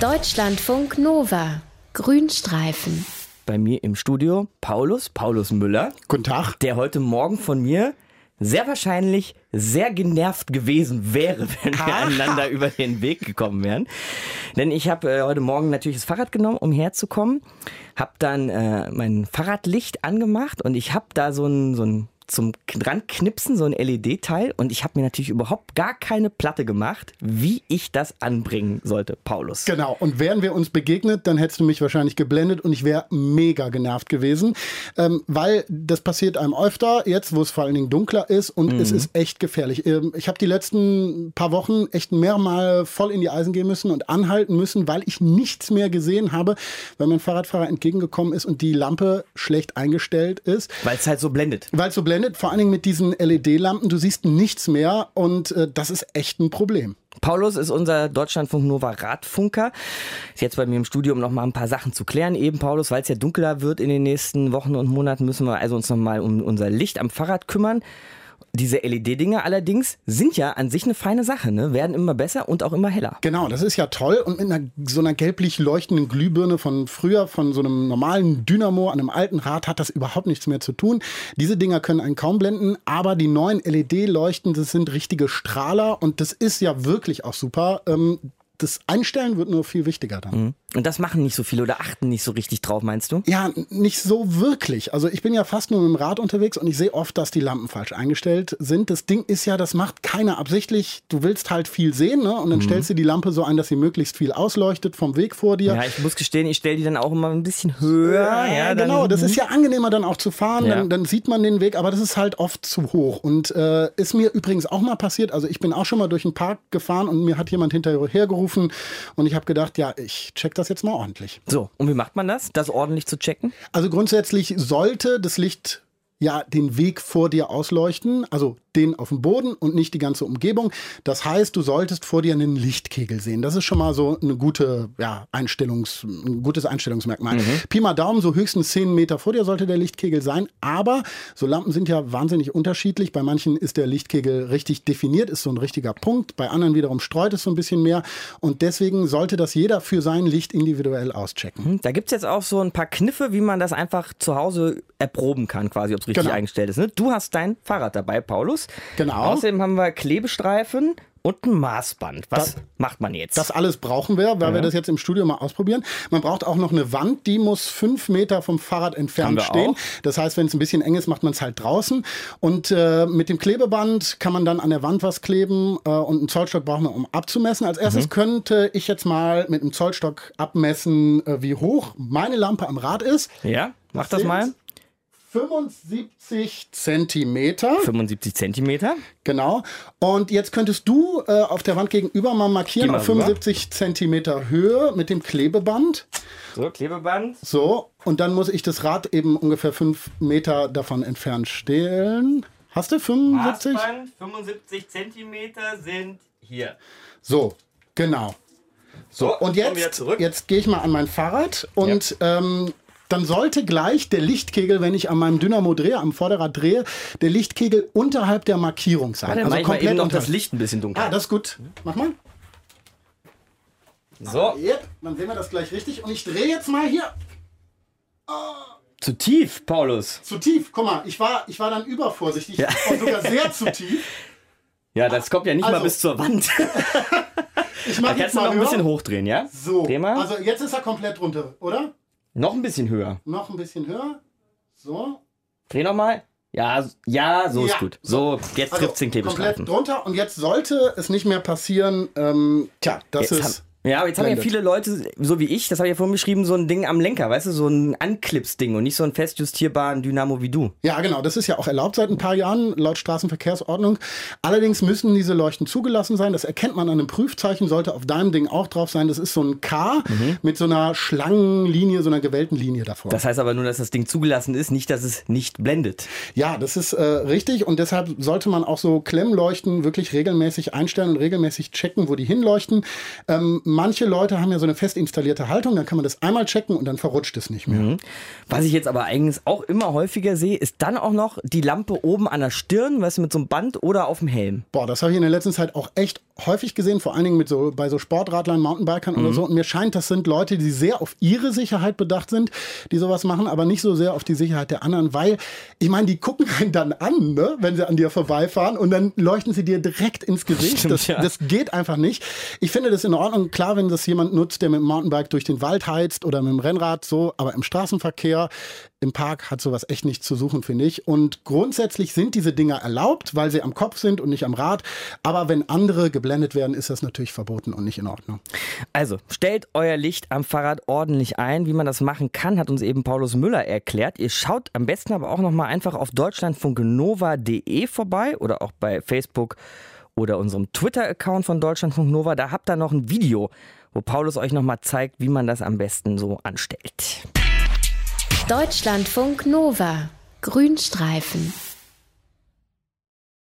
Deutschlandfunk Nova. Grünstreifen. Bei mir im Studio Paulus Müller. Guten Tag. Der heute Morgen von mir sehr wahrscheinlich sehr genervt gewesen wäre, wenn wir einander über den Weg gekommen wären. Denn ich habe heute Morgen natürlich das Fahrrad genommen, um herzukommen. Habe dann mein Fahrradlicht angemacht und ich habe da so ein zum dran knipsen, so ein LED-Teil, und ich habe mir natürlich überhaupt gar keine Platte gemacht, wie ich das anbringen sollte, Paulus. Genau, und wären wir uns begegnet, dann hättest du mich wahrscheinlich geblendet und ich wäre mega genervt gewesen, weil das passiert einem öfter, jetzt wo es vor allen Dingen dunkler ist und es ist echt gefährlich. Ich habe die letzten paar Wochen echt mehrmal voll in die Eisen gehen müssen und anhalten müssen, weil ich nichts mehr gesehen habe, weil mein Fahrradfahrer entgegengekommen ist und die Lampe schlecht eingestellt ist. Weil es halt so blendet. Vor allen Dingen mit diesen LED-Lampen, du siehst nichts mehr und das ist echt ein Problem. Paulus ist unser Deutschlandfunk Nova Radfunker. Ist jetzt bei mir im Studio, um noch mal ein paar Sachen zu klären. Eben, Paulus, weil es ja dunkler wird in den nächsten Wochen und Monaten, müssen wir also uns noch mal um unser Licht am Fahrrad kümmern. Diese LED-Dinger allerdings sind ja an sich eine feine Sache, ne? Werden immer besser und auch immer heller. Genau, das ist ja toll. Und mit so einer gelblich leuchtenden Glühbirne von früher, von so einem normalen Dynamo an einem alten Rad, hat das überhaupt nichts mehr zu tun. Diese Dinger können einen kaum blenden, aber die neuen LED-Leuchten, das sind richtige Strahler und das ist ja wirklich auch super. Das Einstellen wird nur viel wichtiger dann. Und das machen nicht so viele oder achten nicht so richtig drauf, meinst du? Ja, nicht so wirklich. Also ich bin ja fast nur mit dem Rad unterwegs und ich sehe oft, dass die Lampen falsch eingestellt sind. Das Ding ist ja, das macht keiner absichtlich. Du willst halt viel sehen, ne? Und dann stellst du die Lampe so ein, dass sie möglichst viel ausleuchtet vom Weg vor dir. Ja, ich muss gestehen, ich stelle die dann auch immer ein bisschen höher. Ja, genau, das ist ja angenehmer dann auch zu fahren. Ja. Dann sieht man den Weg, aber das ist halt oft zu hoch. Und ist mir übrigens auch mal passiert. Also ich bin auch schon mal durch den Park gefahren und mir hat jemand hinterher gerufen und ich habe gedacht, ja, ich check das jetzt mal ordentlich. So, und wie macht man das ordentlich zu checken? Also grundsätzlich sollte das Licht ja den Weg vor dir ausleuchten, also den auf dem Boden und nicht die ganze Umgebung. Das heißt, du solltest vor dir einen Lichtkegel sehen. Das ist schon mal so eine gute, ein gutes Einstellungsmerkmal. Pi mal Daumen, so höchstens 10 Meter vor dir sollte der Lichtkegel sein. Aber so Lampen sind ja wahnsinnig unterschiedlich. Bei manchen ist der Lichtkegel richtig definiert, ist so ein richtiger Punkt. Bei anderen wiederum streut es so ein bisschen mehr. Und deswegen sollte das jeder für sein Licht individuell auschecken. Da gibt es jetzt auch so ein paar Kniffe, wie man das einfach zu Hause erproben kann, quasi, ob es richtig eingestellt ist. Ne? Du hast dein Fahrrad dabei, Paulus. Genau. Außerdem haben wir Klebestreifen und ein Maßband. Was macht man jetzt? Das alles brauchen wir, weil wir das jetzt im Studio mal ausprobieren. Man braucht auch noch eine Wand, die muss 5 Meter vom Fahrrad entfernt stehen. Auch. Das heißt, wenn es ein bisschen eng ist, macht man es halt draußen. Und mit dem Klebeband kann man dann an der Wand was kleben und einen Zollstock brauchen wir, um abzumessen. Als erstes könnte ich jetzt mal mit einem Zollstock abmessen, wie hoch meine Lampe am Rad ist. Ja, mach das mal. 75 Zentimeter. 75 Zentimeter. Genau. Und jetzt könntest du auf der Wand gegenüber mal markieren, auf 75 Zentimeter Höhe mit dem Klebeband. So, Klebeband. So, und dann muss ich das Rad eben ungefähr 5 Meter davon entfernt stellen. Hast du 75? Maßband, 75 Zentimeter sind hier. So, genau. So, und jetzt gehe ich mal an mein Fahrrad und dann sollte gleich der Lichtkegel, wenn ich an meinem Dynamo drehe, am Vorderrad drehe, der Lichtkegel unterhalb der Markierung sein. Also komplett eben noch das Licht ein bisschen dunkel. Das ist gut. Mach mal. So. Dann sehen wir das gleich richtig. Und ich drehe jetzt mal hier. Zu tief, Paulus. Zu tief. Guck mal, ich war dann übervorsichtig. Ja. Und sogar sehr zu tief. Ja, das kommt ja nicht mal bis zur Wand. Ich mach jetzt mal noch ein bisschen hochdrehen, ja? So. Also jetzt ist er komplett runter, oder? Noch ein bisschen höher. Noch ein bisschen höher. So. Dreh nochmal. Ja, so ist gut. So, jetzt trifft es den Klebestreifen. Komplett drunter und jetzt sollte es nicht mehr passieren. Das ist... Ja, aber jetzt haben ja viele Leute, so wie ich, das habe ich ja vorhin beschrieben, so ein Ding am Lenker, weißt du, so ein Anklips-Ding und nicht so ein fest justierbaren Dynamo wie du. Ja, genau, das ist ja auch erlaubt seit ein paar Jahren, laut Straßenverkehrsordnung. Allerdings müssen diese Leuchten zugelassen sein, das erkennt man an einem Prüfzeichen, sollte auf deinem Ding auch drauf sein. Das ist so ein K mit so einer Schlangenlinie, so einer gewellten Linie davor. Das heißt aber nur, dass das Ding zugelassen ist, nicht, dass es nicht blendet. Ja, das ist richtig und deshalb sollte man auch so Klemmleuchten wirklich regelmäßig einstellen und regelmäßig checken, wo die hinleuchten. manche Leute haben ja so eine fest installierte Haltung, dann kann man das einmal checken und dann verrutscht es nicht mehr. Was ich jetzt aber eigentlich auch immer häufiger sehe, ist dann auch noch die Lampe oben an der Stirn, weißt du, mit so einem Band oder auf dem Helm. Boah, das habe ich in der letzten Zeit auch echt häufig gesehen, vor allen Dingen bei so Sportradlern, Mountainbikern oder so. Und mir scheint, das sind Leute, die sehr auf ihre Sicherheit bedacht sind, die sowas machen, aber nicht so sehr auf die Sicherheit der anderen, weil, ich meine, die gucken einen dann an, ne, wenn sie an dir vorbeifahren und dann leuchten sie dir direkt ins Gesicht. Stimmt, das geht einfach nicht. Ich finde das in Ordnung. Klar, wenn das jemand nutzt, der mit dem Mountainbike durch den Wald heizt oder mit dem Rennrad so, aber im Straßenverkehr, im Park hat sowas echt nichts zu suchen, finde ich. Und grundsätzlich sind diese Dinger erlaubt, weil sie am Kopf sind und nicht am Rad. Aber wenn andere geblendet werden, ist das natürlich verboten und nicht in Ordnung. Also, stellt euer Licht am Fahrrad ordentlich ein. Wie man das machen kann, hat uns eben Paulus Müller erklärt. Ihr schaut am besten aber auch noch mal einfach auf deutschlandfunknova.de vorbei oder auch bei Facebook oder unserem Twitter-Account von Deutschlandfunk Nova. Da habt ihr noch ein Video, wo Paulus euch noch mal zeigt, wie man das am besten so anstellt. Deutschlandfunk Nova. Grünstreifen.